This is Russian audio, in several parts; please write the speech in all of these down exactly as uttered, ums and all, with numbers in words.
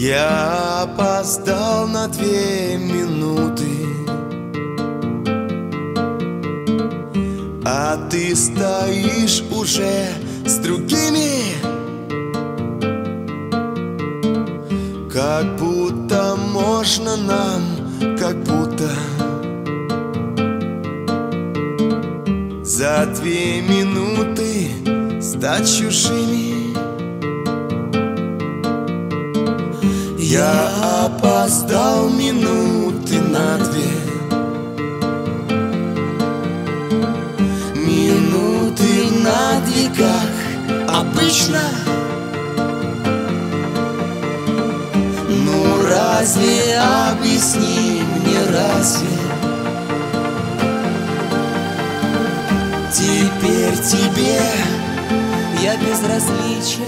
Я опоздал на две минуты, а ты стоишь уже с другими, как будто можно нам, как будто за две минуты стать чужими. Я опоздал минуты на две, минуты на две, как обычно. Ну разве, объясни мне, разве теперь тебе я безразличен?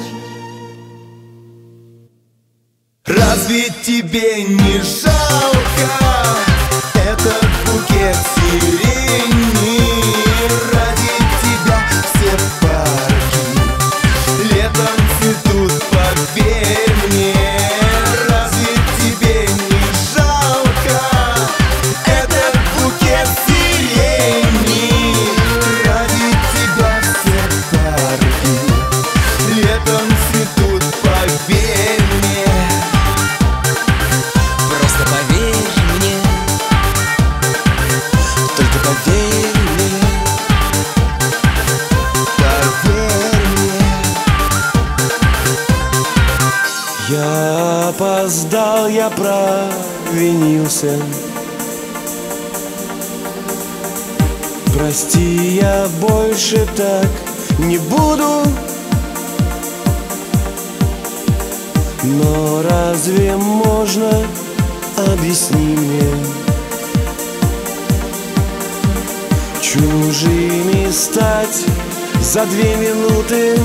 Разве тебе не жалко этот букет сирени? Ради тебя все парки летом цветут, поверь мне. Разве тебе не жалко этот букет сирени? Ради тебя все парки летом цветут, поверь мне. Просто поверь мне, только поверь мне, поверь мне. Я опоздал, я провинился. Прости, я больше так не буду. Но разве можно, объясни мне, чужими стать за две минуты?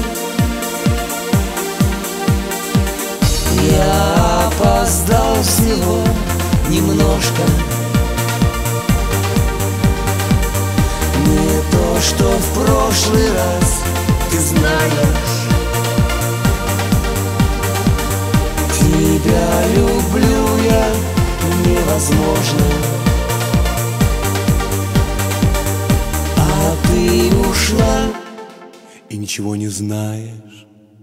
Я опоздал всего немножко. Не то, что в прошлый раз, ты знаешь. Тебя люблю я невозможно, а ты ушла и ничего не знаешь.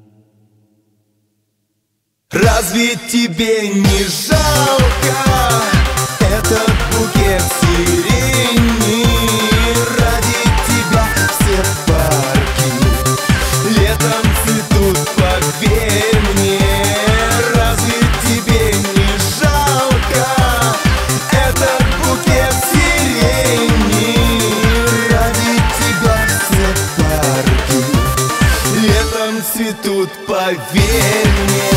Разве тебе не жалко этот букет сирени? Ради тебя все парки летом цветут, поверь мне. Разве тебе не жалко этот букет сирени? Ради тебя все парки летом цветут, поверь мне.